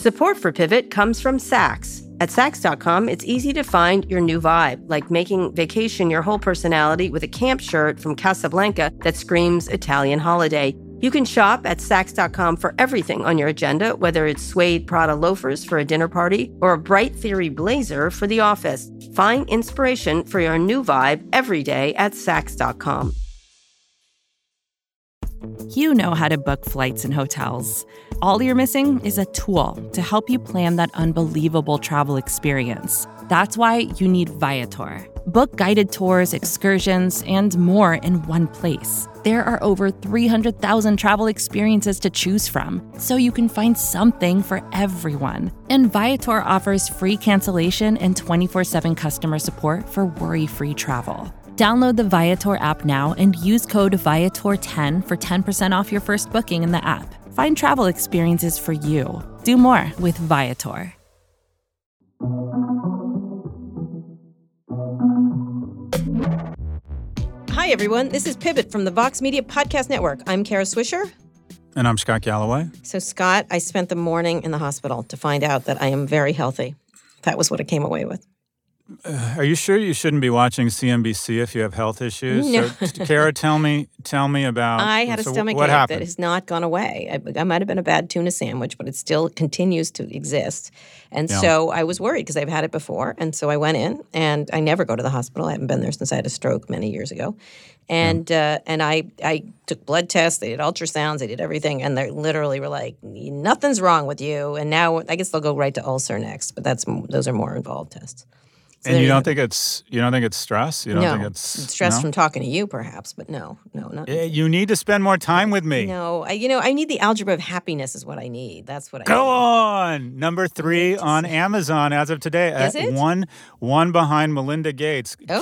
Support for Pivot comes from Saks. At Saks.com, it's easy to find your new vibe, like making vacation your whole personality with a camp shirt from Casablanca that screams Italian holiday. You can shop at Saks.com for everything on your agenda, whether it's suede Prada loafers for a dinner party or a bright theory blazer for the office. Find inspiration for your new vibe every day at Saks.com. You know how to book flights and hotels. All you're missing is a tool to help you plan that unbelievable travel experience. That's why you need Viator. Book guided tours, excursions, and more in one place. There are over 300,000 travel experiences to choose from, so you can find something for everyone. And Viator offers free cancellation and 24/7 customer support for worry-free travel. Download the Viator app now and use code Viator10 for 10% off your first booking in the app. Find travel experiences for you. Do more with Viator. Hi, everyone. This is Pivot from the Vox Media Podcast Network. I'm Kara Swisher. And I'm Scott Galloway. So, Scott, I spent the morning in the hospital to find out that I am very healthy. That was what I came away with. Are you sure you shouldn't be watching CNBC if you have health issues? No. So, Kara, tell me about... I had a stomach ache that has not gone away. I might have been a bad tuna sandwich, but it still continues to exist. And so I was worried because I've had it before. And so I went in, and I never go to the hospital. I haven't been there since I had a stroke many years ago. And I took blood tests, they did ultrasounds, they did everything, and they literally were like, nothing's wrong with you. And now I guess they'll go right to ulcer next, but those are more involved tests. So and you don't think it's stress? You don't think it's stress from talking to you, perhaps, but no, not. You need to spend more time with me. No, I need the algebra of happiness is what I need. That's what I Go need. on! Number 3 on Amazon as of today. Is it? One behind Melinda Gates. Oh.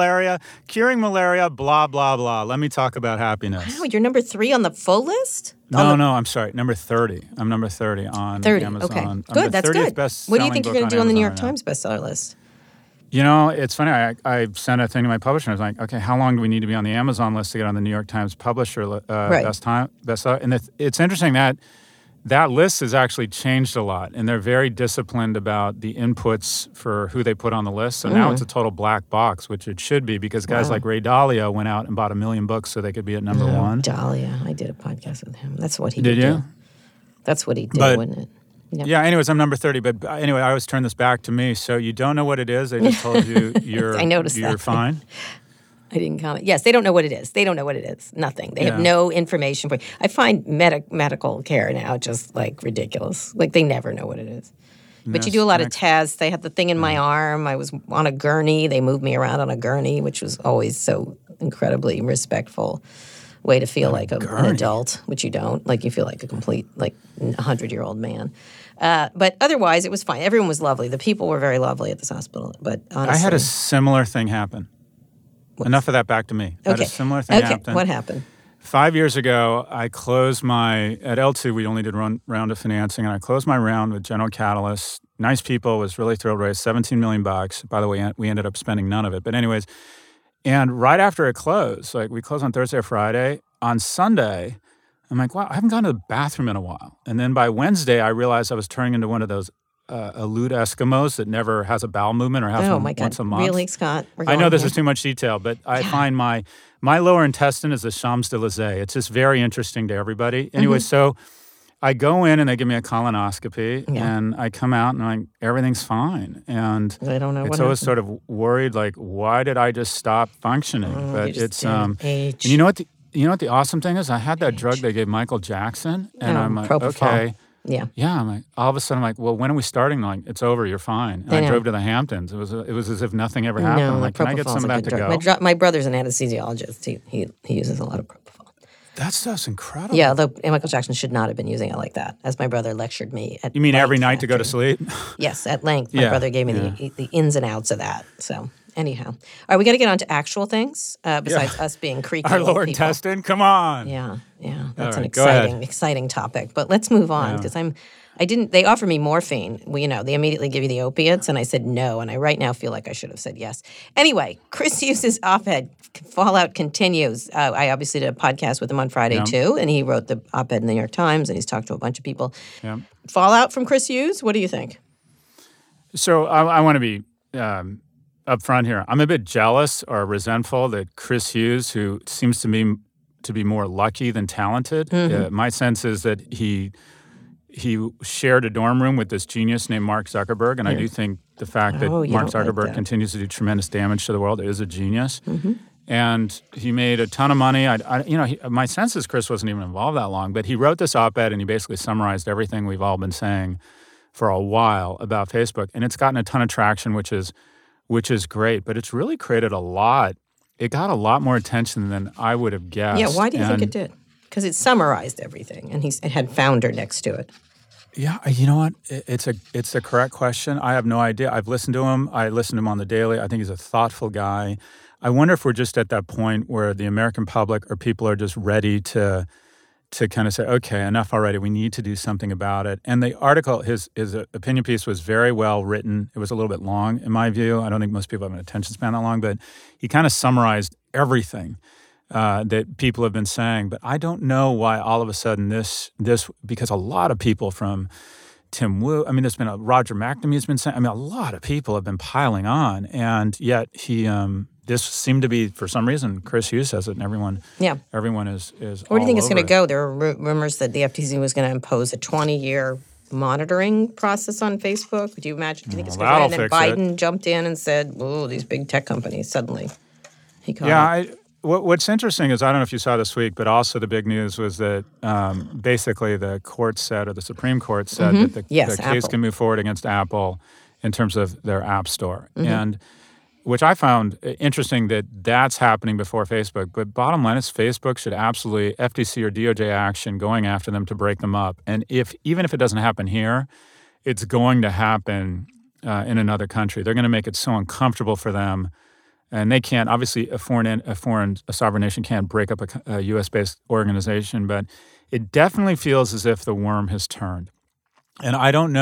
Curing malaria, blah, blah, blah. Let me talk about happiness. Wow, you're number 3 on the full list? No, I'm sorry. Number 30. I'm number 30 on 30. Amazon. Okay, I'm good. That's good. What do you think you're going to do on the New York Amazon Times bestseller list? You know, it's funny. I sent a thing to my publisher. I was like, okay, how long do we need to be on the Amazon list to get on the New York Times publisher bestseller? And it's interesting that list has actually changed a lot, and they're very disciplined about the inputs for who they put on the list. So now it's a total black box, which it should be, because guys like Ray Dalio went out and bought 1 million books so they could be at number one. Dalio, I did a podcast with him. That's what he did. Did you? Do. That's what he did, wouldn't it? Yep. Yeah, anyways, I'm number 30. But anyway, I always turn this back to me. So you don't know what it is. They just told you you're fine. I didn't comment. Yes, they don't know what it is. They don't know what it is. Nothing. They have no information for you. I find medical care now just like ridiculous. Like they never know what it is. But you do a lot of tests. They have the thing in my arm. I was on a gurney. They moved me around on a gurney, which was always so incredibly respectful way to feel like an adult, which you don't. Like you feel like a complete, 100-year-old man. But otherwise, it was fine. Everyone was lovely. The people were very lovely at this hospital. But honestly, I had a similar thing happen. Enough of that back to me. I had a similar thing happen. What happened? 5 years ago, I closed at L2, we only did one round of financing, and I closed my round with General Catalyst. Nice people, was really thrilled, raised $17 million. By the way, we ended up spending none of it. But anyways, and right after it closed, we closed on Thursday or Friday, on Sunday, I'm like, wow, I haven't gone to the bathroom in a while. And then by Wednesday, I realized I was turning into one of those elude Eskimos that never has a bowel movement or has one once a month. Really, Scott? I know this is too much detail, but I find my lower intestine is the Champs-Élysées. It's just very interesting to everybody. Anyway, so I go in and they give me a colonoscopy, and I come out and everything's fine. And I don't know. It's always sort of worried, why did I just stop functioning? But it's age. And you know what the awesome thing is? I had that drug they gave Michael Jackson, and I'm like, propofol. okay. Yeah. Yeah. I'm like, all of a sudden, I'm like, well, when are we starting? Like, it's over. You're fine. And I drove to the Hamptons. It was as if nothing ever happened. I'm like, can I get some of that to go? My brother's an anesthesiologist. He uses a lot of propofol. That stuff's incredible. Yeah, although Michael Jackson should not have been using it like that, as my brother lectured me at You mean every night after. to go to sleep? Yes, at length. My brother gave me the ins and outs of that. So anyhow. All right, we got to get on to actual things besides us being creaky Our old lower people. intestine? Come on. Yeah. That's All an right, go ahead. exciting topic. But let's move on because I They offered me morphine. Well, they immediately give you the opiates, and I said no, and I right now feel like I should have said yes. Anyway, Chris Hughes' op-ed, Fallout continues. I obviously did a podcast with him on Friday, too, and he wrote the op-ed in the New York Times, and he's talked to a bunch of people. Yeah. Fallout from Chris Hughes, what do you think? So I want to be up front here. I'm a bit jealous or resentful that Chris Hughes, who seems to me to be more lucky than talented, my sense is that he shared a dorm room with this genius named Mark Zuckerberg, and I do think the fact that Mark Zuckerberg continues to do tremendous damage to the world is a genius. Mm-hmm. And he made a ton of money. My sense is Chris wasn't even involved that long, but he wrote this op-ed and he basically summarized everything we've all been saying for a while about Facebook, and it's gotten a ton of traction, which is great. But it's really created a lot. It got a lot more attention than I would have guessed. Yeah, why do you think it did? Because it summarized everything, and it had founder next to it. Yeah, you know what? It's the correct question. I have no idea. I've listened to him. I listen to him on the daily. I think he's a thoughtful guy. I wonder if we're just at that point where the American public or people are just ready to kind of say, okay, enough already. We need to do something about it. And the article, his opinion piece was very well written. It was a little bit long, in my view. I don't think most people have an attention span that long, but he kind of summarized everything that people have been saying. But I don't know why all of a sudden this because a lot of people from Tim Wu, there's been Roger McNamee has been saying, a lot of people have been piling on, and yet he, this seemed to be, for some reason, Chris Hughes says it, and everyone is Where do you think it's going to go? There are rumors that the FTC was going to impose a 20-year monitoring process on Facebook. Could you imagine? Do you think it's going to? And then Biden jumped in and said, "Oh, these big tech companies." Suddenly, he caught it. What's interesting is, I don't know if you saw this week, but also the big news was that basically the court said, or the Supreme Court said, that the case can move forward against Apple in terms of their App Store. And which I found interesting that that's happening before Facebook. But bottom line is Facebook should absolutely, FTC or DOJ action going after them to break them up. And even if it doesn't happen here, it's going to happen in another country. They're going to make it so uncomfortable for them. And they can't, obviously, a sovereign nation can't break up a U.S.-based organization, but it definitely feels as if the worm has turned. And I don't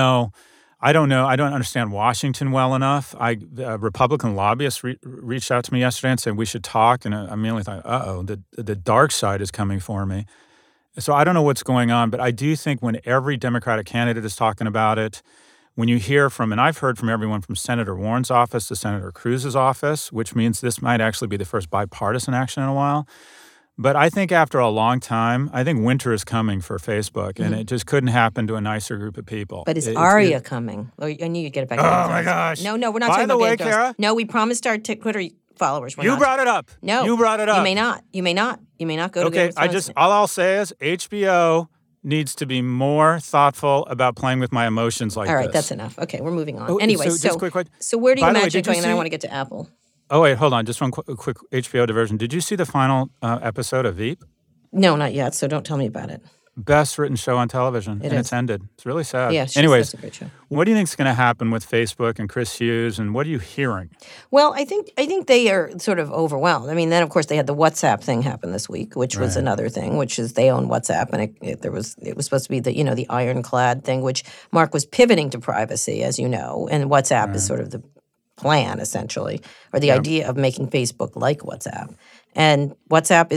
understand Washington well enough. Republican lobbyists reached out to me yesterday and said we should talk, and I immediately thought, the dark side is coming for me. So I don't know what's going on, but I do think when every Democratic candidate is talking about it, when you hear from, and I've heard from everyone from Senator Warren's office to Senator Cruz's office, which means this might actually be the first bipartisan action in a while. But I think after a long time, I think winter is coming for Facebook, and it just couldn't happen to a nicer group of people. But is Aria coming? Oh, I knew you'd get it back. Oh, my gosh. No, we're not talking about By the way, Kara? No, we promised our Twitter followers. You brought it up. No. You brought it up. You may not. You may not go to Okay, all I'll say is HBO needs to be more thoughtful about playing with my emotions like this. All right, that's enough. Okay, we're moving on. Anyway, just quick question. So where do you imagine going? And then I want to get to Apple. Oh, wait, hold on. Just one quick HBO diversion. Did you see the final episode of Veep? No, not yet, so don't tell me about it. Best written show on television, it's ended. It's really sad. Yeah, anyways, that's a great show. What do you think is going to happen with Facebook and Chris Hughes, and what are you hearing? Well, I think they are sort of overwhelmed. Then of course they had the WhatsApp thing happen this week, which was another thing, which is they own WhatsApp, and it was supposed to be the ironclad thing, which Mark was pivoting to privacy, as you know, and WhatsApp is sort of the plan essentially, or the idea of making Facebook like WhatsApp, and WhatsApp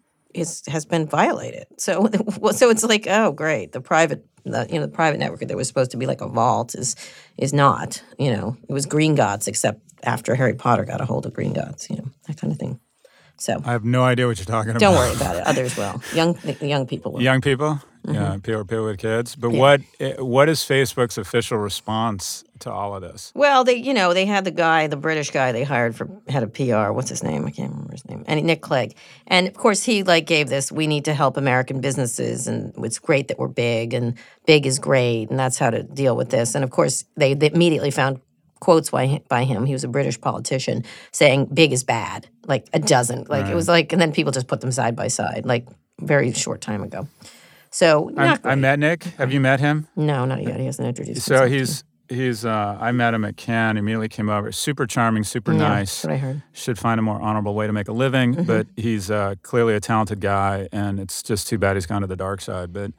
has been violated. So it's like, oh great, the private network that was supposed to be like a vault is not. It was Green Gots, except after Harry Potter got a hold of Green Gots, that kind of thing. So I have no idea what you're talking about. Don't worry about it. Others will. Young people will. Young people? Yeah, people with kids. But what is Facebook's official response to all of this? Well, they had the British guy they hired for head of PR. What's his name? I can't remember his name. And Nick Clegg. And of course, he gave this, we need to help American businesses, and it's great that we're big, and big is great, and that's how to deal with this. And of course, they immediately found quotes by him. He was a British politician saying big is bad, like a dozen. It was and then people just put them side by side, very short time ago. So I met Nick. Have you met him? No, not yet. He hasn't introduced himself. So he's I met him at Cannes, immediately came over. Super charming, super nice. That's what I heard. Should find a more honorable way to make a living, but he's clearly a talented guy, and it's just too bad he's gone to the dark side. But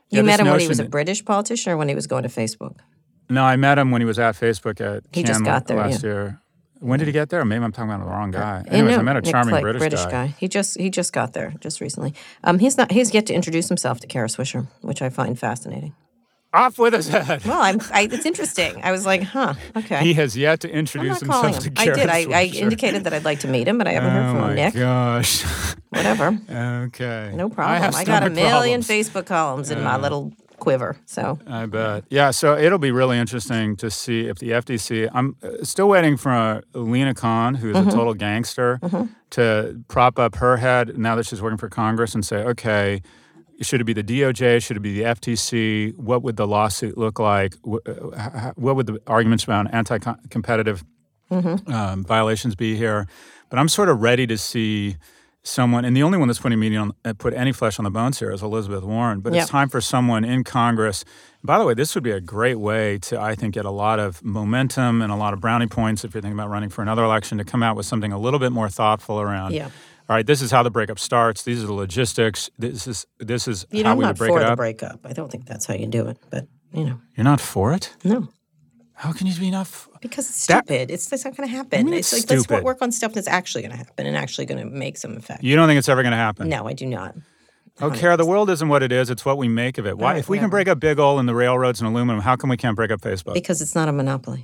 You met him when he was a British politician or when he was going to Facebook? No, I met him when he was at Facebook at He just got there last year. When did he get there? Maybe I'm talking about the wrong guy. Anyways, I met a charming British guy. He just got there just recently. He's yet to introduce himself to Kara Swisher, which I find fascinating. Off with his head. Well, it's interesting. I was like, okay. He has yet to introduce himself to Kara Swisher. I indicated that I'd like to meet him, but I haven't heard from him, Nick. Oh, my gosh. Whatever. Okay. No problem. I got a million Facebook columns in my little quiver, so. I bet. Yeah, so it'll be really interesting to see if the FTC, I'm still waiting for Lena Khan, who's a total gangster, to prop up her head now that she's working for Congress and say, okay, should it be the DOJ? Should it be the FTC? What would the lawsuit look like? What would the arguments around anti-competitive violations be here? But I'm sort of ready to see someone, and the only one that's put any flesh on the bones here is Elizabeth Warren. But it's time for someone in Congress. By the way, this would be a great way to, I think, get a lot of momentum and a lot of brownie points if you're thinking about running for another election, to come out with something a little bit more thoughtful around. Yeah. All right, this is how the breakup starts. These are the logistics. This is how we would break it up. I'm not for the breakup. I don't think that's how you do it, but, You're not for it? No. How can you be not Because it's stupid. It's not going to happen. I mean, it's like, let's work on stuff that's actually going to happen and actually going to make some effect. You don't think it's ever going to happen? No, I do not. Oh, Kara, the world isn't what it is. It's what we make of it. Why? If we can break up big oil and the railroads and aluminum, how come we can't break up Facebook? Because it's not a monopoly.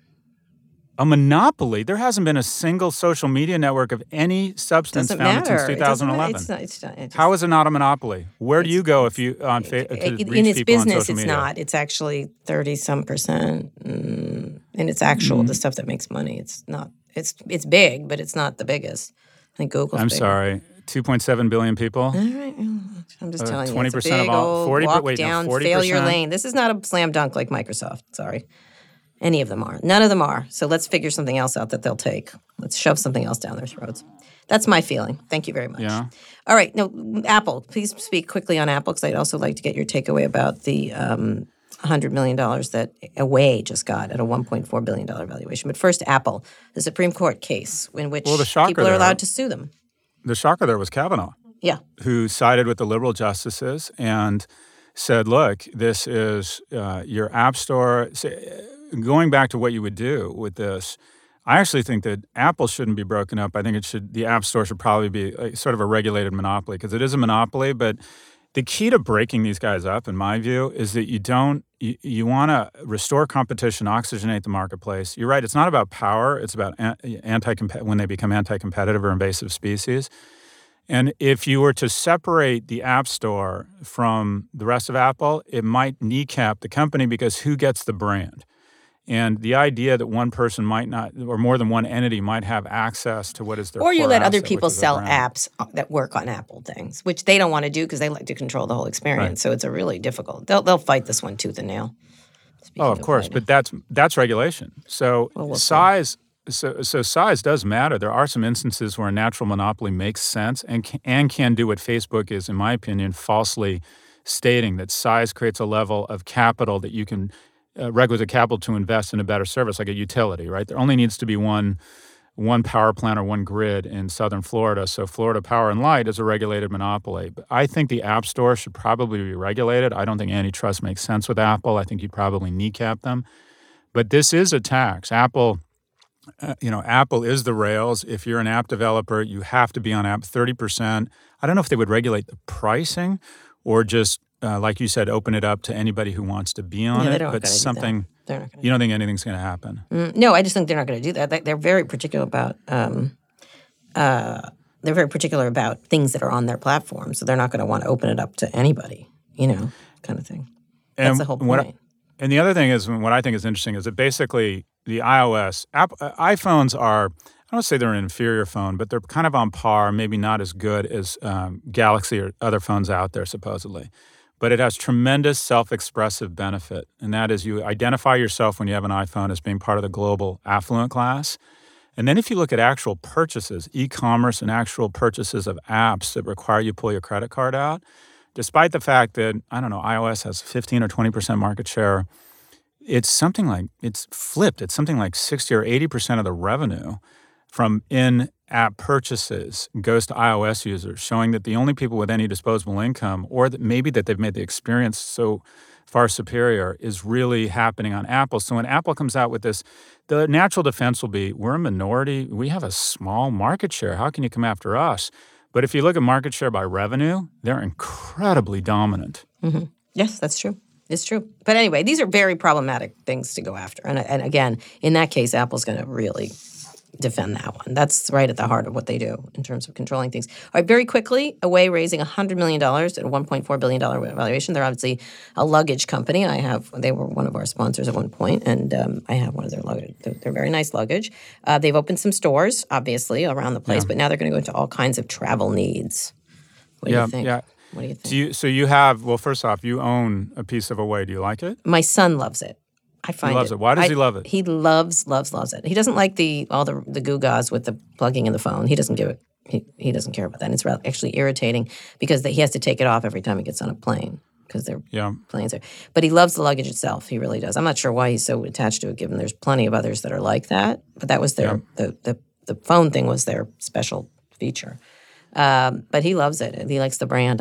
A monopoly? There hasn't been a single social media network of any substance founded since 2011. It's not. How is it not a monopoly? Where do you go if you on to reach in its people business? on social It's media? not. It's actually 30-some%, and it's actual the stuff that makes money. It's not. It's big, but it's not the biggest. I think Google's. I'm bigger. sorry. 2.7 billion people. All right, I'm just telling you. 20% it's a big of all. 40. Walk Wait, down 40%. failure lane. This is not a slam dunk like Microsoft. Sorry. Any of them are. None of them are. So let's figure something else out that they'll take. Let's shove something else down their throats. That's my feeling. Thank you very much. Yeah. All right. No, Apple. Please speak quickly on Apple, because I'd also like to get your takeaway about the $100 million that Away just got at a $1.4 billion valuation. But first, Apple, the Supreme Court case in which people are allowed to sue them. The shocker there was Kavanaugh. Yeah. Who sided with the liberal justices and said, look, this is your app store. Going back to what you would do with this, I actually think that Apple shouldn't be broken up. I think the App Store should probably be sort of a regulated monopoly, because it is a monopoly. But the key to breaking these guys up, in my view, is that you want to restore competition, oxygenate the marketplace. You're right. It's not about power. It's about when they become anti-competitive or invasive species. And if you were to separate the App Store from the rest of Apple, it might kneecap the company, because who gets the brand? And the idea that one person might not, or more than one entity might have access to what is their core Or you let other asset, people which is sell their brand. apps that work on Apple things, which they don't want to do because they like to control the whole experience. Right. So it's a really difficult. They'll fight this one tooth and nail. Oh, of course, but that's regulation. So size. So size does matter. There are some instances where a natural monopoly makes sense and can do what Facebook is, in my opinion, falsely stating, that size creates a level of capital that you can requisite capital to invest in a better service, like a utility, right? There only needs to be one power plant or one grid in southern Florida. So Florida Power and Light is a regulated monopoly. But I think the App Store should probably be regulated. I don't think antitrust makes sense with Apple. I think you'd probably kneecap them. But this is a tax. Apple is the rails. If you're an app developer, you have to be on app 30%. I don't know if they would regulate the pricing or just, like you said, open it up to anybody who wants to be on it. But something, you don't think anything's going to happen? No, I just think they're not going to do that. They're very particular about things that are on their platform. So they're not going to want to open it up to anybody, kind of thing. That's the whole point. And the other thing is, what I think is interesting is that basically the iPhones are, I don't say they're an inferior phone, but they're kind of on par, maybe not as good as Galaxy or other phones out there, supposedly. But it has tremendous self-expressive benefit, and that is you identify yourself when you have an iPhone as being part of the global affluent class. And then if you look at actual purchases, e-commerce and actual purchases of apps that require you to pull your credit card out, despite the fact that, iOS has 15 or 20% market share, it's flipped. It's something like 60 or 80% of the revenue from in app purchases goes to iOS users, showing that the only people with any disposable income, or that maybe that they've made the experience so far superior, is really happening on Apple. So when Apple comes out with this, the natural defense will be, we're a minority. We have a small market share. How can you come after us? But if you look at market share by revenue, they're incredibly dominant. Mm-hmm. Yes, that's true. It's true. But anyway, these are very problematic things to go after. And again, in that case, Apple's going to really defend that one. That's right at the heart of what they do in terms of controlling things. All right, very quickly, Away raising $100 million at a $1.4 billion valuation. They're obviously a luggage company. They were one of our sponsors at one point, and I have one of their luggage. They're very nice luggage. They've opened some stores, obviously, around the place, but now they're going to go into all kinds of travel needs. What do you think? Yeah. What do you think? So you have, well, first off, you own a piece of Away. Do you like it? My son loves it. He loves it. Why does he love it? He loves it. He doesn't like all the gewgaws with the plugging in the phone. He doesn't give it. He doesn't care about that. And it's actually irritating because he has to take it off every time he gets on a plane because their planes are. But he loves the luggage itself. He really does. I'm not sure why he's so attached to it, given there's plenty of others that are like that. But that was the the phone thing was their special feature. But he loves it. He likes the brand.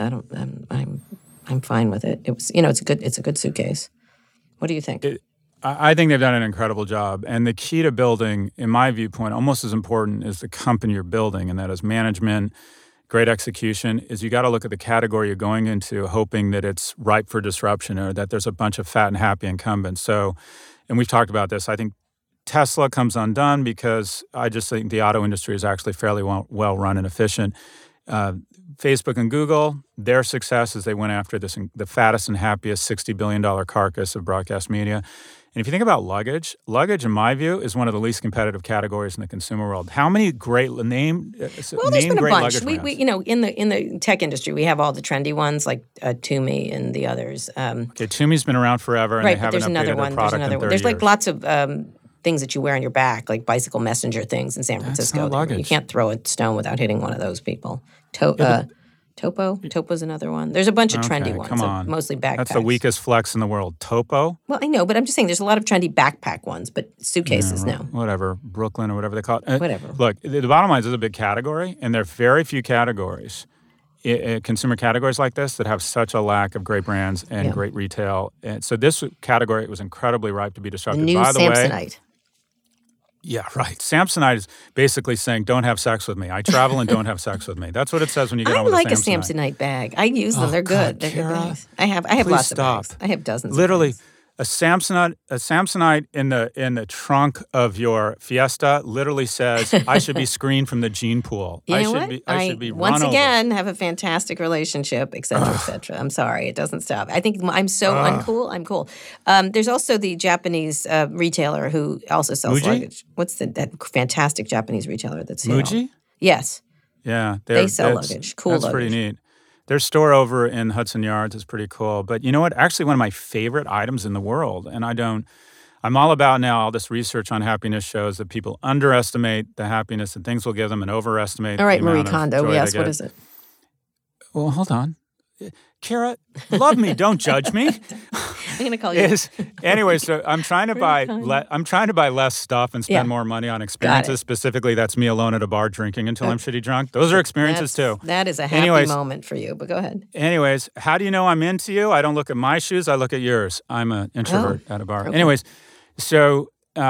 I'm fine with it. It was it's a good suitcase. What do you think? I think they've done an incredible job. And the key to building, in my viewpoint, almost as important as the company you're building, and that is management, great execution, is you got to look at the category you're going into, hoping that it's ripe for disruption or that there's a bunch of fat and happy incumbents. So, and we've talked about this, I think Tesla comes undone because I just think the auto industry is actually fairly well run and efficient. Facebook and Google, their success is they went after the fattest and happiest $60 billion carcass of broadcast media. And if you think about luggage, in my view, is one of the least competitive categories in the consumer world. How many great there's been a bunch. We in the tech industry, we have all the trendy ones like Tumi and the others. Tumi's been around forever, and they haven't updated their product in 30 years. There's like lots of things that you wear on your back, like bicycle messenger things in San Francisco. That's not luggage. You can't throw a stone without hitting one of those people. Topo's another one. There's a bunch of trendy ones, come on. Mostly backpacks. That's the weakest flex in the world. Topo? Well, I know, but I'm just saying there's a lot of trendy backpack ones, but suitcases, no. Whatever, Brooklyn or whatever they call it. Whatever. Look, the bottom line is it's a big category, and there are very few categories, consumer categories like this, that have such a lack of great brands and great retail. And so this category was incredibly ripe to be disrupted. The new Samsonite. Yeah, right. Samsonite is basically saying, don't have sex with me. I travel and don't have sex with me. That's what it says when you get on with a Samsonite. I like a Samsonite bag. I use them. They're good. They're good bags. I have lots of bags. I have dozens Literally, of bags. A Samsonite in the trunk of your Fiesta literally says, I should be screened from the gene pool. You know I should be once run again have a fantastic relationship, et cetera, et cetera. I'm sorry, it doesn't stop. I think I'm so uncool. I'm cool. There's also the Japanese retailer who also sells Muji? luggage. What's that fantastic Japanese retailer that's here? Muji? Yes. Yeah. They sell luggage. Cool that's luggage. Pretty neat. Their store over in Hudson Yards is pretty cool. But you know what? Actually, one of my favorite items in the world, and I'm all about now, all this research on happiness shows that people underestimate the happiness that things will give them and overestimate All right, the Marie amount of Kondo. joy Yes, they what get. is it? Well, hold on. Kara, love me, don't judge me. I'm going to call you. Anyway, so I'm trying to buy less stuff and spend more money on experiences. Specifically, that's me alone at a bar drinking until I'm shitty drunk. Those are experiences too. That is a happy moment for you, but go ahead. Anyways, how do you know I'm into you? I don't look at my shoes, I look at yours. I'm an introvert at a bar. Okay. Anyways, so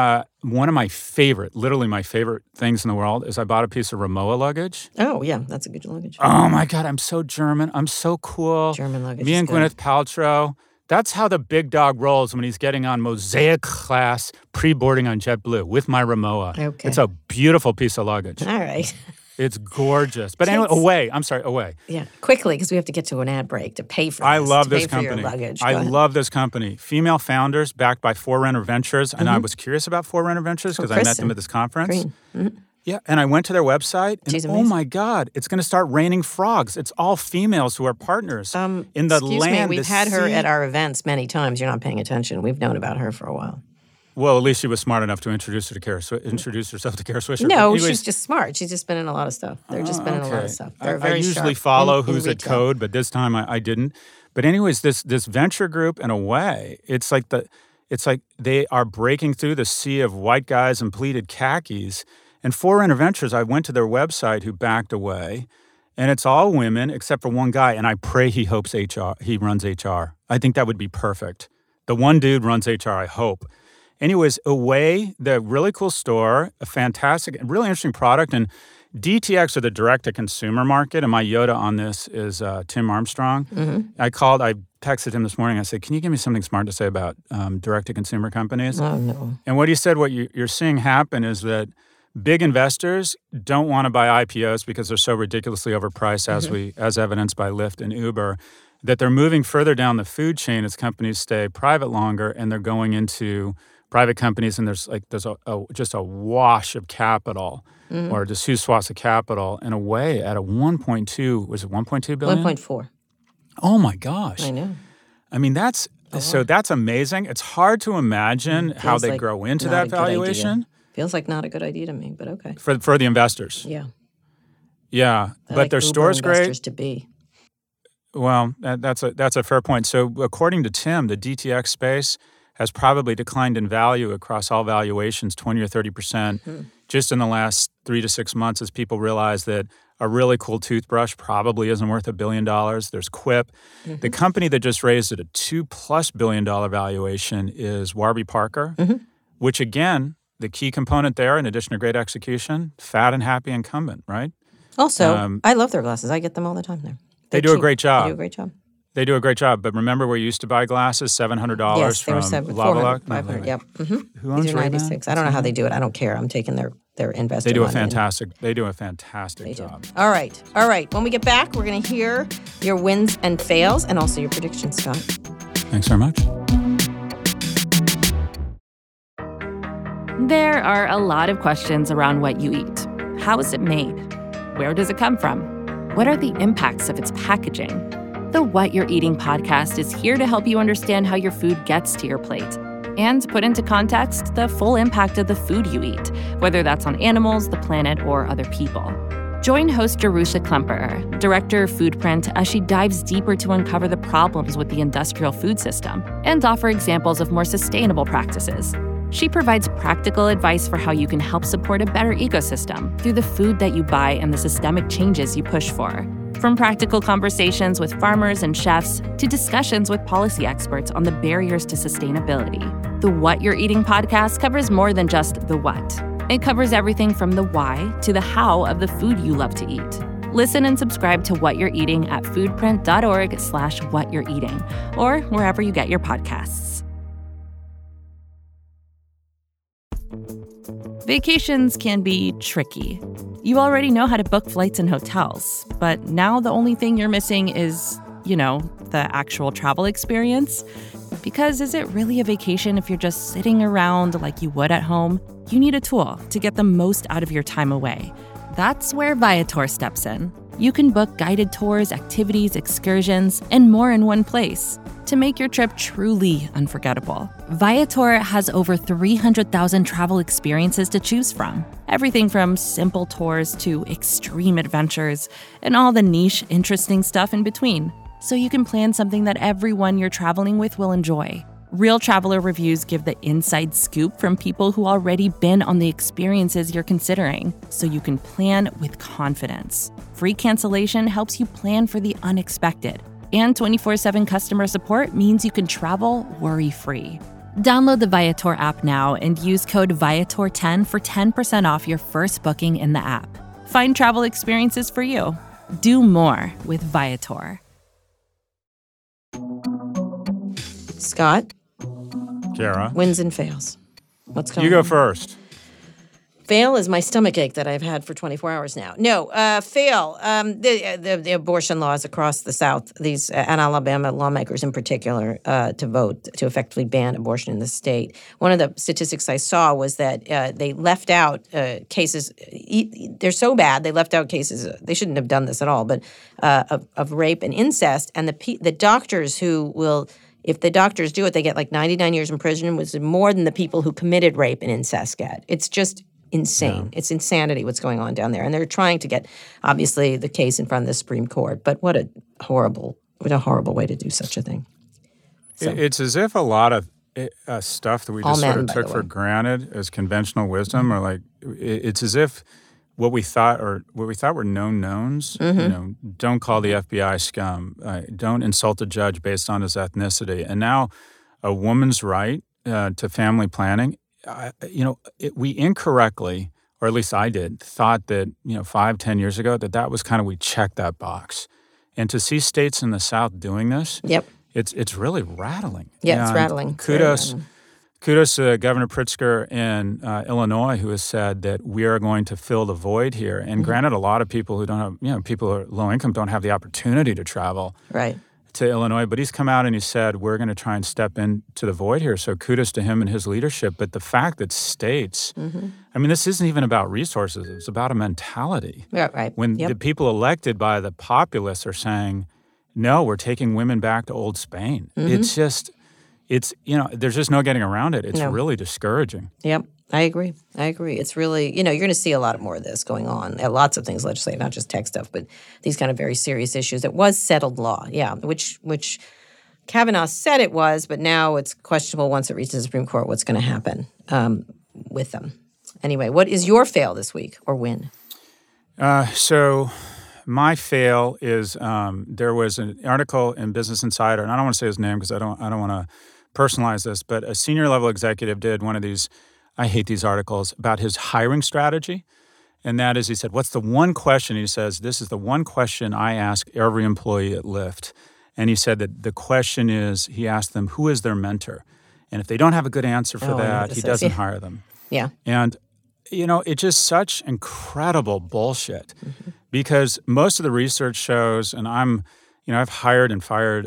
one of my favorite things in the world is I bought a piece of Rimowa luggage. Oh, yeah, that's a good luggage. Oh my God, I'm so German. I'm so cool. German luggage. Me and Gwyneth Paltrow. That's how the big dog rolls when he's getting on Mosaic class pre-boarding on JetBlue with my Rimowa. Okay. It's a beautiful piece of luggage. All right. It's gorgeous. But anyway, Away. Yeah, quickly, because we have to get to an ad break to pay for I this, love to this pay for company. your luggage. I love this company. Female founders backed by Forerunner Ventures. And I was curious about Forerunner Ventures because I met them at this conference. Green. Mm-hmm. Yeah, and I went to their website, and She's oh amazing. my God, it's going to start raining frogs. It's all females who are partners in the Excuse land. me, we've had her at our events many times. You're not paying attention. We've known about her for a while. Well, at least she was smart enough to introduce herself to Kara Swisher. No, Anyways, she's just smart. She's just been in a lot of stuff. They've just been in a lot of stuff. They're I very usually sharp follow in who's at retail. Code, but this time I didn't. But anyways, this venture group, in a way, it's like they are breaking through the sea of white guys in pleated khakis And Forerunner Ventures, I went to their website who backed away, and it's all women except for one guy, and I pray he runs HR. I think that would be perfect. The one dude runs HR, I hope. Anyways, Away, the really cool store, a fantastic, really interesting product, and DTX, or the direct-to-consumer market, and my Yoda on this is Tim Armstrong. I texted him this morning. I said, can you give me something smart to say about direct-to-consumer companies? Oh, no. And what he said, what you're seeing happen is that big investors don't want to buy IPOs because they're so ridiculously overpriced, as evidenced by Lyft and Uber, that they're moving further down the food chain as companies stay private longer, and they're going into private companies, and there's just a wash of capital, or just swaths of capital, in a way at a 1.2, was it 1.2 billion? 1.4. Oh my gosh. I know. I mean, that's amazing. It's hard to imagine how they grow into that valuation. Feels like not a good idea to me, but okay. For the investors. Yeah. Yeah, but their store's great. To be. Well, that's a fair point. So according to Tim, the DTX space has probably declined in value across all valuations 20 or 30% just in the last 3 to 6 months, as people realize that a really cool toothbrush probably isn't worth $1 billion. There's Quip. The company that just raised at a $2+ billion valuation is Warby Parker, which again, the key component there, in addition to great execution, fat and happy incumbent, right? Also, I love their glasses. I get them all the time there. They do a great job. They do a great job. They do a great job. But remember where you used to buy glasses? $700 yes, from Lavalok? $500, yep. Who owns These are Ray-Ban? 96. I don't know how they do it. I don't care. I'm taking their investor They do a money. fantastic job. All right. When we get back, we're going to hear your wins and fails and also your predictions, Scott. Thanks very much. There are a lot of questions around what you eat. How is it made? Where does it come from? What are the impacts of its packaging? The What You're Eating podcast is here to help you understand how your food gets to your plate and put into context the full impact of the food you eat, whether that's on animals, the planet, or other people. Join host Jerusha Klemperer, director of Foodprint, as she dives deeper to uncover the problems with the industrial food system and offer examples of more sustainable practices. She provides practical advice for how you can help support a better ecosystem through the food that you buy and the systemic changes you push for. From practical conversations with farmers and chefs to discussions with policy experts on the barriers to sustainability, the What You're Eating podcast covers more than just the what. It covers everything from the why to the how of the food you love to eat. Listen and subscribe to What You're Eating at foodprint.org/whatyou'reating or wherever you get your podcasts. Vacations can be tricky. You already know how to book flights and hotels, but now the only thing you're missing is, the actual travel experience. Because is it really a vacation if you're just sitting around like you would at home? You need a tool to get the most out of your time away. That's where Viator steps in. You can book guided tours, activities, excursions, and more in one place to make your trip truly unforgettable. Viator has over 300,000 travel experiences to choose from. Everything from simple tours to extreme adventures and all the niche, interesting stuff in between. So you can plan something that everyone you're traveling with will enjoy. Real traveler reviews give the inside scoop from people who already been on the experiences you're considering, so you can plan with confidence. Free cancellation helps you plan for the unexpected. And 24/7 customer support means you can travel worry-free. Download the Viator app now and use code Viator10 for 10% off your first booking in the app. Find travel experiences for you. Do more with Viator. Scott, Kara, wins and fails. What's going on? you go first. Fail is my stomach ache that I've had for 24 hours now. No, fail. The abortion laws across the South, these and Alabama lawmakers in particular, to vote to effectively ban abortion in the state. One of the statistics I saw was that they left out cases. They're so bad they left out cases. They shouldn't have done this at all, but of rape and incest. And the doctors who will. If the doctors do it, they get like 99 years in prison, which is more than the people who committed rape and incest get. It's just insane. Yeah. It's insanity what's going on down there. And they're trying to get, obviously, the case in front of the Supreme Court. But what a horrible way to do such a thing. So. It's as if a lot of stuff that we just sort of took for granted as conventional wisdom are like it's as if what we thought were known knowns. Don't call the FBI scum. Don't insult a judge based on his ethnicity. And now, a woman's right to family planning. We incorrectly, or at least I did, thought that 5-10 years ago that was kind of, we checked that box. And to see states in the South doing this, it's really rattling. Yeah, it's rattling. Kudos to Governor Pritzker in Illinois, who has said that we are going to fill the void here. And granted, a lot of people who don't have, people who are low income don't have the opportunity to travel to Illinois. But he's come out and he said, we're going to try and step into the void here. So kudos to him and his leadership. But the fact that states, this isn't even about resources. It's about a mentality. Yeah, right. When the people elected by the populace are saying, no, we're taking women back to old Spain. It's just... there's just no getting around it. It's really discouraging. Yep, I agree. It's really, you're going to see a lot more of this going on. Lots of things legislated, not just tech stuff, but these kind of very serious issues. It was settled law, which Kavanaugh said it was, but now it's questionable once it reaches the Supreme Court what's going to happen with them. Anyway, what is your fail this week or win? So my fail is there was an article in Business Insider, and I don't want to say his name because I don't want to personalize this, but a senior level executive did one of these, I hate these articles, about his hiring strategy. And that is, he said, what's the one question? He says, this is the one question I ask every employee at Lyft. And he said that the question is, he asked them, who is their mentor? And if they don't have a good answer for that, he doesn't hire them. Yeah. And, it's just such incredible bullshit because most of the research shows, and I've hired and fired,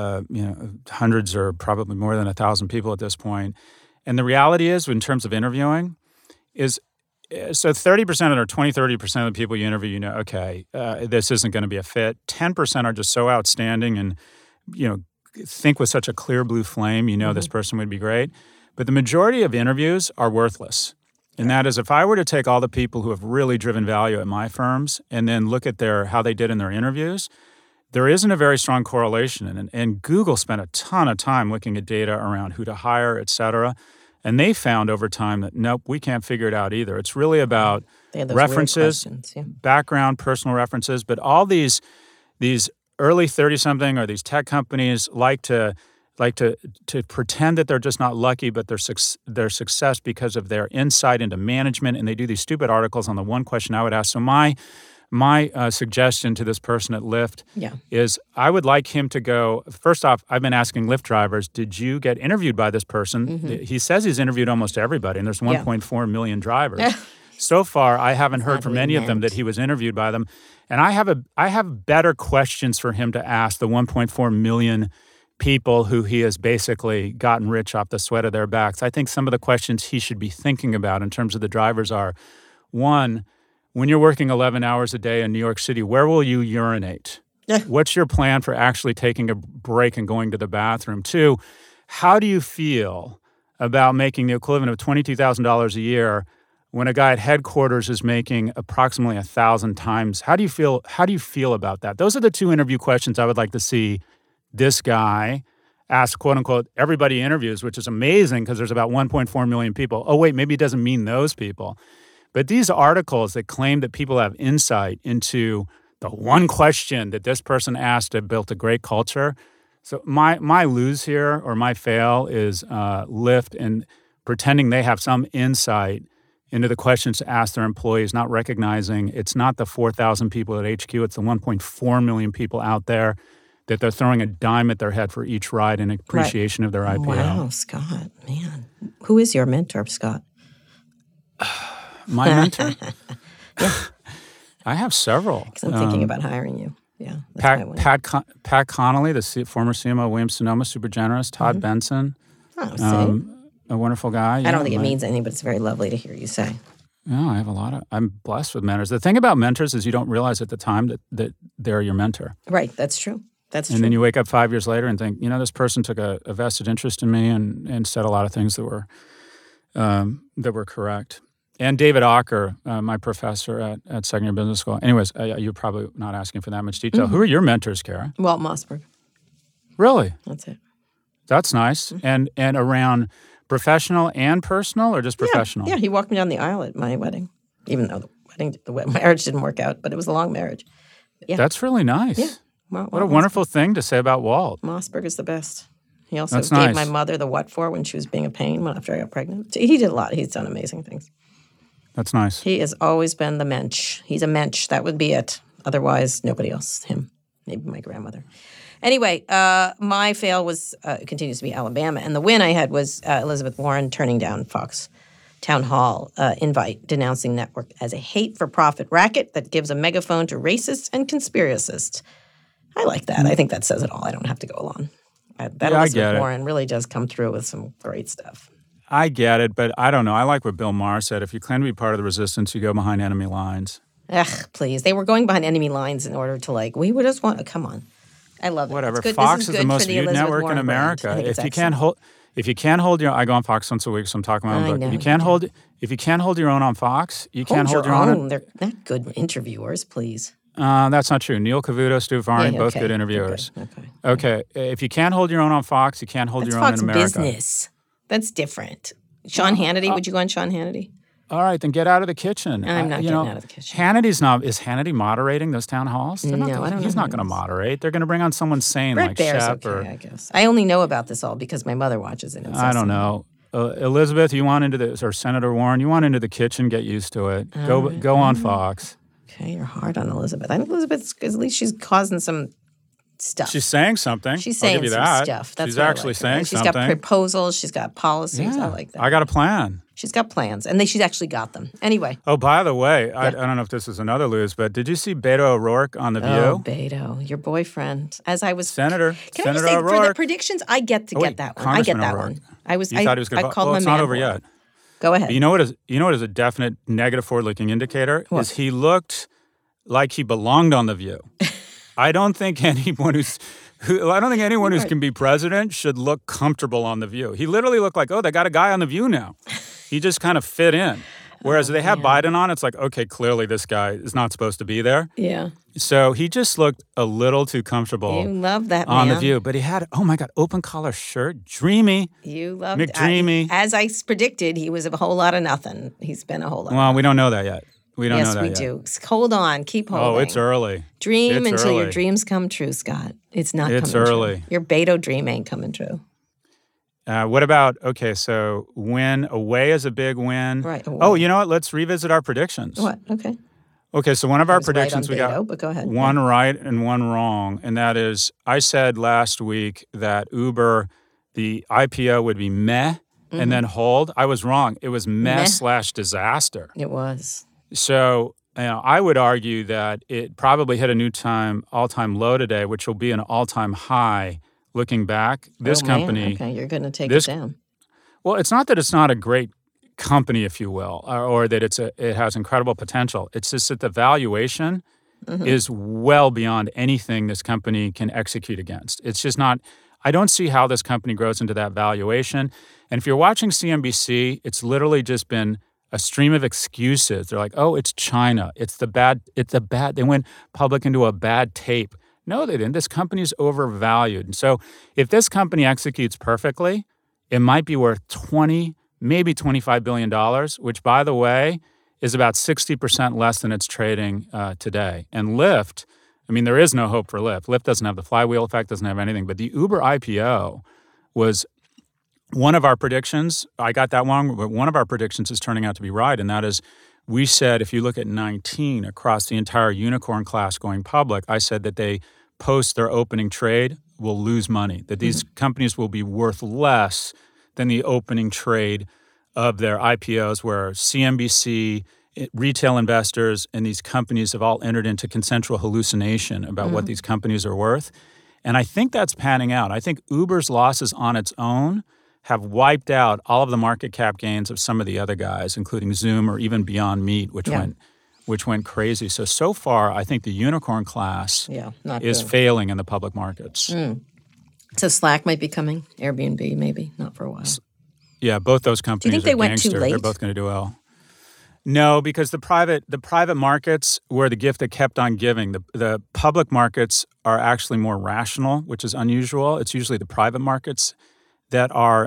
hundreds or probably more than 1,000 people at this point. And the reality is, in terms of interviewing, is so 30% or 30% of the people you interview, this isn't going to be a fit. 10% are just so outstanding and, think with such a clear blue flame, this person would be great. But the majority of interviews are worthless. And that is, if I were to take all the people who have really driven value at my firms and then look at how they did in their interviews, there isn't a very strong correlation. And Google spent a ton of time looking at data around who to hire, et cetera. And they found over time that, nope, we can't figure it out either. It's really about references, background, personal references. But all these early 30-something or these tech companies like to pretend that they're just not lucky, but their success because of their insight into management. And they do these stupid articles on the one question I would ask. So my suggestion to this person at Lyft is I would like him to go, first off, I've been asking Lyft drivers, did you get interviewed by this person? He says he's interviewed almost everybody, and there's 1.4 million drivers. So far, I haven't heard from any of them that he was interviewed by them. And I have better questions for him to ask the 1.4 million people who he has basically gotten rich off the sweat of their backs. I think some of the questions he should be thinking about in terms of the drivers are, one, when you're working 11 hours a day in New York City, where will you urinate? What's your plan for actually taking a break and going to the bathroom? Two, how do you feel about making the equivalent of $22,000 a year when a guy at headquarters is making approximately 1,000 times? How do you feel about that? Those are the two interview questions I would like to see this guy ask, quote unquote, everybody interviews, which is amazing because there's about 1.4 million people. Oh, wait, maybe it doesn't mean those people. But these articles that claim that people have insight into the one question that this person asked to build a great culture. So my lose here, or my fail, is Lyft and pretending they have some insight into the questions to ask their employees, not recognizing it's not the 4,000 people at HQ, it's the 1.4 million people out there that they're throwing a dime at their head for each ride in appreciation of their IPO. Wow, Scott, man. Who is your mentor, Scott? My mentor? I have several. Because I'm thinking about hiring you. Yeah. Pat Connolly, the former CMO of Williams-Sonoma, super generous. Todd Benson, a wonderful guy. I don't think it means anything, but it's very lovely to hear you say. No, I have I'm blessed with mentors. The thing about mentors is you don't realize at the time that they're your mentor. Right, that's true. And then you wake up 5 years later and think, this person took a vested interest in me and said a lot of things that were correct. And David Ocker, my professor at Second Year Business School. Anyways, you're probably not asking for that much detail. Who are your mentors, Kara? Walt Mossberg. Really? That's it. That's nice. And around Professional and personal, or just professional? Yeah, he walked me down the aisle at my wedding, even though the marriage didn't work out, but it was a long marriage. Yeah. That's really nice. Yeah. Well, what a wonderful thing to say about Walt. Mossberg is the best. He also That's gave nice. my mother the what for when she was being a pain after I got pregnant. He did a lot. He's done amazing things. That's nice. He has always been the mensch. He's a mensch. That would be it. Otherwise, nobody else. Him. Maybe my grandmother. Anyway, my fail was continues to be Alabama. And the win I had was Elizabeth Warren turning down Fox Town Hall invite, denouncing network as a hate-for-profit racket that gives a megaphone to racists and conspiracists. I like that. I think that says it all. I don't have to go along. Elizabeth Warren really does come through with some great stuff. I get it, but I don't know. I like what Bill Maher said. If you claim to be part of the resistance, you go behind enemy lines. Ugh, please. They were going behind enemy lines in order to we would just want, come on. I love it. Whatever. It's good. Fox is the most viewed viewed network Warren in America. If you can't hold your, I go on Fox once a week, so I'm talking about my book. If you can't hold your own on Fox, you can't hold your own. They're not good interviewers, please. That's not true. Neil Cavuto, Stu Varney, both good interviewers. Okay. If you can't hold your own on Fox, you can't hold your own in America. That's Fox Business. That's different. Sean Hannity, would you go on Sean Hannity? All right, then get out of the kitchen. I'm not getting out of the kitchen. Is Hannity moderating those town halls? I don't know. He's not going to moderate. They're going to bring on someone sane Brett like Baer's Shep. Okay, I guess. I only know about this all because my mother watches it. I don't know. Elizabeth, you want into this, or Senator Warren, you want into the kitchen, get used to it. Go on Fox. Okay, you're hard on Elizabeth. I think Elizabeth's, at least she's causing some stuff. She's saying something. She's saying I'll give you some that. stuff. That's she's what actually saying she's something. She's got proposals. She's got policies. Yeah, I like that. I got a plan. She's got plans, and she's actually got them. Anyway. Oh, by the way, I don't know if this is another lose, but did you see Beto O'Rourke on The View? Oh, Beto, your boyfriend. As I was Senator I just say, O'Rourke. For the predictions, I get that one. I get that O'Rourke. one. I thought he was going to. Well, it's not over yet. Go ahead. But you know what is a definite negative forward-looking indicator? What? Is he looked like he belonged on The View. I don't think anyone who can be president should look comfortable on The View. He literally looked like, they got a guy on The View now. He just kind of fit in. Whereas they have Biden on, it's like, okay, clearly this guy is not supposed to be there. Yeah. So he just looked a little too comfortable. You love that on man. The View. But he had, open collar shirt, dreamy. You loved McDreamy. As I predicted, he was a whole lot of nothing. He's been a whole lot. Well, we don't know that yet. We don't know that Yes, yet. we do. Hold on. Keep holding. Oh, it's early. Dream it's until early. your dreams come true, Scott. It's not It's coming early. true. Your Beto dream ain't coming true. What about, so win away is a big win. Right. Away. Oh, you know what? Let's revisit our predictions. What? Okay. Okay, so one of our was predictions, right on we Beto, got but go ahead. one right and one wrong. And that is, I said last week that Uber, the IPO would be meh and then hold. I was wrong. It was meh/disaster. It was. So I would argue that it probably hit a new all-time low today, which will be an all-time high looking back. This company. Okay, you're going to take it down. Well, it's not that it's not a great company, if you will, or that it has incredible potential. It's just that the valuation is well beyond anything this company can execute against. It's just not. I don't see how this company grows into that valuation. And if you're watching CNBC, it's literally just been a stream of excuses. They're like, oh, it's China. It's the bad. They went public into a bad tape. No, they didn't. This company is overvalued. And so if this company executes perfectly, it might be worth $20, maybe $25 billion, which, by the way, is about 60% less than it's trading today. And Lyft, there is no hope for Lyft. Lyft doesn't have the flywheel effect, doesn't have anything. But the Uber IPO was one of our predictions. I got that wrong, but one of our predictions is turning out to be right, and that is we said if you look at 19 across the entire unicorn class going public, I said that they post their opening trade will lose money, that these companies will be worth less than the opening trade of their IPOs, where CNBC, retail investors, and these companies have all entered into consensual hallucination about what these companies are worth. And I think that's panning out. I think Uber's losses on its own have wiped out all of the market cap gains of some of the other guys, including Zoom or even Beyond Meat, which went crazy. So far, I think the unicorn class is failing in the public markets. So Slack might be coming, Airbnb maybe, not for a while. Yeah, both those companies Do you think they are went gangster. too late? They're both going to do well. No, because the private markets were the gift that kept on giving. The public markets are actually more rational, which is unusual. It's usually the private markets that are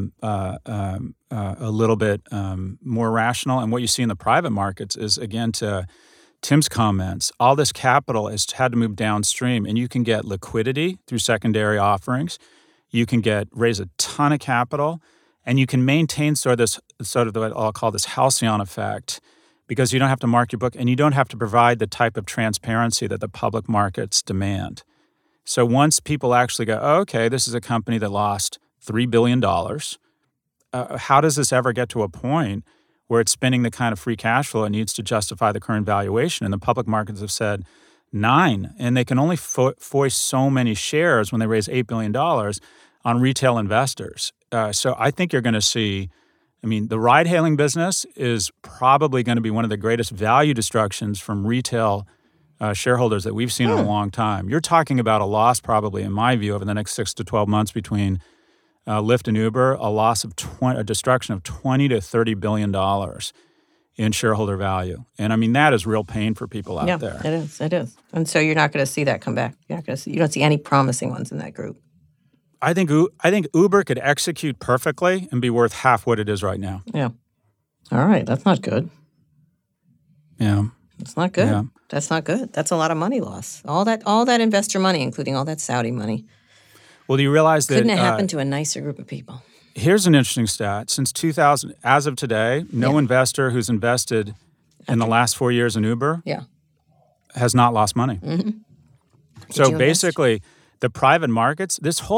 a little bit more rational. And what you see in the private markets is, again, to Tim's comments, all this capital has had to move downstream, and you can get liquidity through secondary offerings. You can raise a ton of capital, and you can maintain sort of what I'll call this halcyon effect, because you don't have to mark your book and you don't have to provide the type of transparency that the public markets demand. So once people actually go, oh, okay, this is a company that lost $3 billion, how does this ever get to a point where it's spending the kind of free cash flow it needs to justify the current valuation? And the public markets have said 9, and they can only foist so many shares when they raise $8 billion on retail investors. So I think you're going to see, the ride-hailing business is probably going to be one of the greatest value destructions from retail shareholders that we've seen in a long time. You're talking about a loss probably, in my view, over the next 6 to 12 months between Lyft and Uber, a destruction of $20 to $30 billion in shareholder value. And that is real pain for people out there. Yeah, it is. And so you're not going to see that come back. You don't see any promising ones in that group. I think Uber could execute perfectly and be worth half what it is right now. Yeah. All right. That's not good. Yeah. It's not good. Yeah. That's not good. That's a lot of money loss. All that investor money, including all that Saudi money. Well, do you realize that... Couldn't have happened to a nicer group of people. Here's an interesting stat. Since 2000, as of today, no investor who's invested in the last 4 years in Uber has not lost money. Mm-hmm. So basically, the private markets, this whole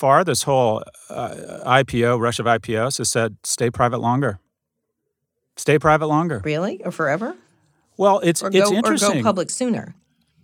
IPO, rush of IPOs has said, stay private longer. Stay private longer. Really? Or forever? Well, it's interesting. Or go public sooner.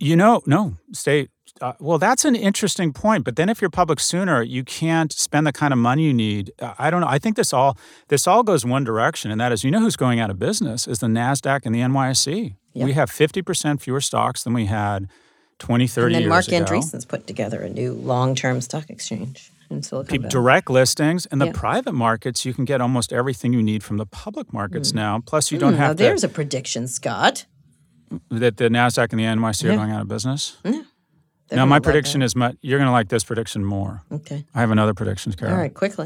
No, stay... well, that's an interesting point. But then if you're public sooner, you can't spend the kind of money you need. I don't know. I think this all goes one direction, and that is, who's going out of business is the NASDAQ and the NYSE. Yep. We have 50% fewer stocks than we had 20, 30 years ago. And then Mark Andreessen's put together a new long-term stock exchange in Silicon Valley. Direct listings. In the private markets, you can get almost everything you need from the public markets now. Plus, you don't have to... There's a prediction, Scott. That the NASDAQ and the NYSE are going out of business? Yeah. Now, my prediction is you're going to like this prediction more. Okay. I have another prediction, Carol. All right, quickly.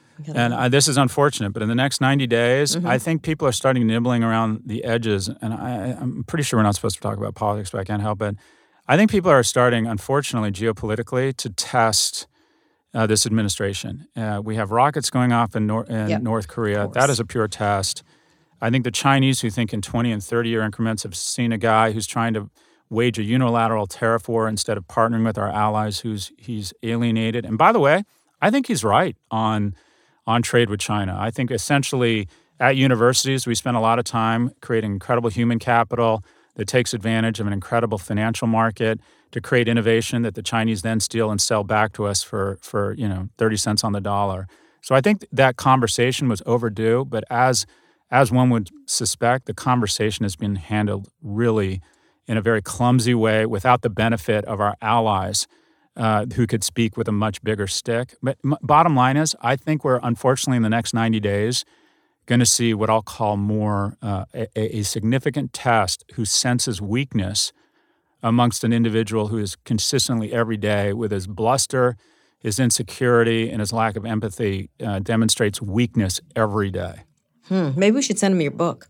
And this is unfortunate, but in the next 90 days, I think people are starting nibbling around the edges. And I'm pretty sure we're not supposed to talk about politics, but I can't help it. I think people are starting, unfortunately, geopolitically, to test this administration. We have rockets going off in North Korea. That is a pure test. I think the Chinese, who think in 20 and 30-year increments, have seen a guy who's trying to wage a unilateral tariff war instead of partnering with our allies he's alienated. And by the way, I think he's right on trade with China. I think essentially at universities, we spend a lot of time creating incredible human capital that takes advantage of an incredible financial market to create innovation that the Chinese then steal and sell back to us for 30 cents on the dollar. So I think that conversation was overdue, but as one would suspect, the conversation has been handled really in a very clumsy way without the benefit of our allies who could speak with a much bigger stick. But bottom line is, I think we're unfortunately in the next 90 days going to see what I'll call more a significant test who senses weakness amongst an individual who is consistently every day with his bluster, his insecurity, and his lack of empathy demonstrates weakness every day. Maybe we should send him your book.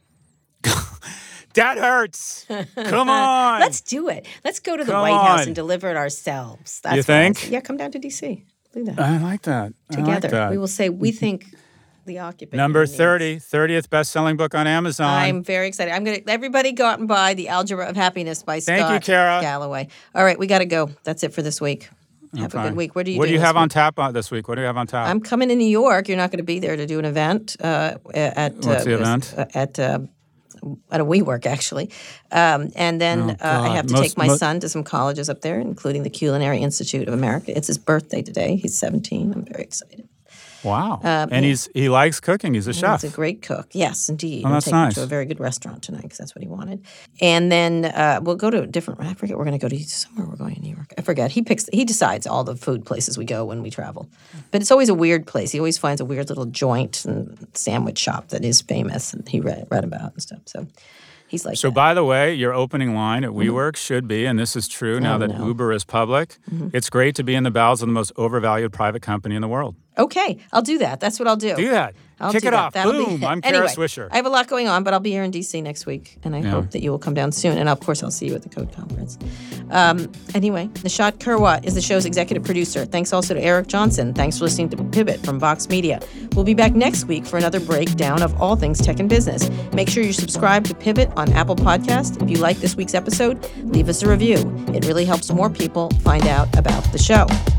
That hurts. Come on. Let's do it. Let's go to the White House and deliver it ourselves. That's you think? Yeah, come down to D.C. Do that. I like that. Together. We will say, we think The Occupant. Number 30, 30th best-selling book on Amazon. I'm very excited. Everybody go out and buy The Algebra of Happiness by Scott Galloway. All right, we got to go. That's it for this week. Have a good week. What do you have on tap this week? What do you have on tap? I'm coming to New York. You're not going to be there to do an event What's the event? At a WeWork, actually. And then I have to take my son to some colleges up there, including the Culinary Institute of America. It's his birthday today. He's 17. I'm very excited. Wow. And he likes cooking. He's a chef. He's a great cook. Yes, indeed. Oh, that's nice. We'll take him to a very good restaurant tonight because that's what he wanted. And then we'll go to a different – I forget we're going to go to somewhere we're going in New York. I forget. He decides all the food places we go when we travel. But it's always a weird place. He always finds a weird little joint and sandwich shop that is famous and he read about and stuff. So he's like that. By the way, your opening line at WeWork should be, and this is true now that Uber is public, it's great to be in the bowels of the most overvalued private company in the world. Okay, I'll do that. That's what I'll do. Do that. Kick it off. Boom. I'm Kara Swisher. I have a lot going on, but I'll be here in D.C. next week, and I hope that you will come down soon. And, of course, I'll see you at the Code Conference. Anyway, Nishat Kurwa is the show's executive producer. Thanks also to Eric Johnson. Thanks for listening to Pivot from Vox Media. We'll be back next week for another breakdown of all things tech and business. Make sure you subscribe to Pivot on Apple Podcast. If you like this week's episode, leave us a review. It really helps more people find out about the show.